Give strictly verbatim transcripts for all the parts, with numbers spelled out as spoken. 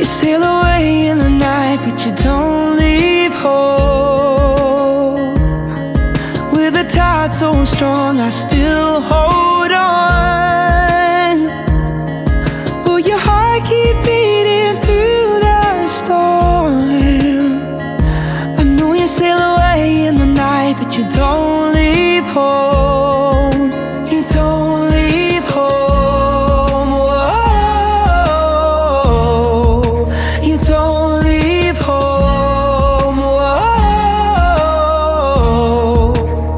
sail away in the night, but you don't leave home. With a tide so strong, I still hold on. Will your heart keep beating through the storm? I know you sail away in the night, but you don't leave home. You don't leave home. Whoa. You don't leave home. Whoa.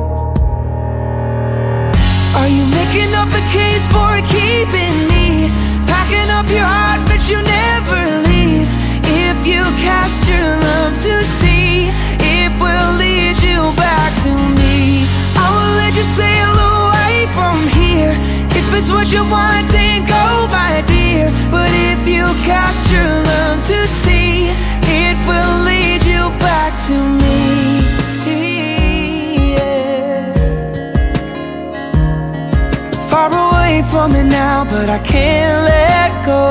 Are you making up a case for keeping me? Packing up your heart, but you never leave. If you cast your love to sea, it will lead you back to me. I will let you sail away from here. If it's what you want, then go, my dear. But if you cast your love to sea, it will lead you back to me. Yeah. Far away from it now, but I can't let go.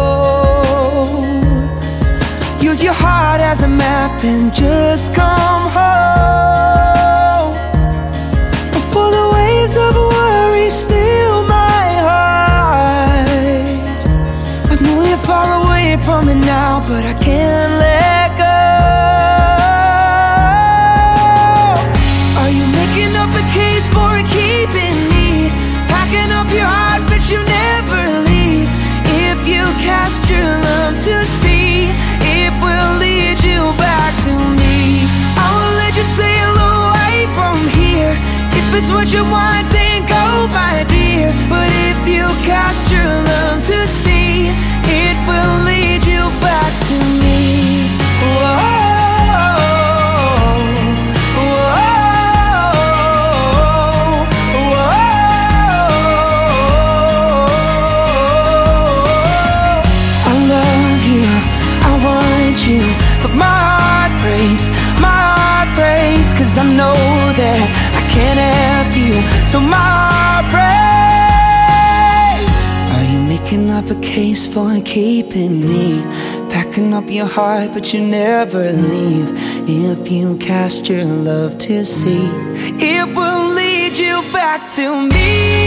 Use your heart as a map and just come home. Before the waves of worry steal my heart. I know you're far away from it now, but I can't let go. Are you making up a case for keeping me? Packing up your heart, but you never leave. If you cast your love to sea, it will lead you back to me. I will let you sail away from here. If it's what you want, then go, my dear. But if you cast your love to sea, it will lead you back to me. Whoa, whoa, whoa. I love you, I want you, but my heart breaks, my heart breaks, 'cause I know that I can't have you, so my heart breaks. Are you making up a case for keeping me? Packing up your heart, but you never leave. If you cast your love to sea, it will lead you back to me.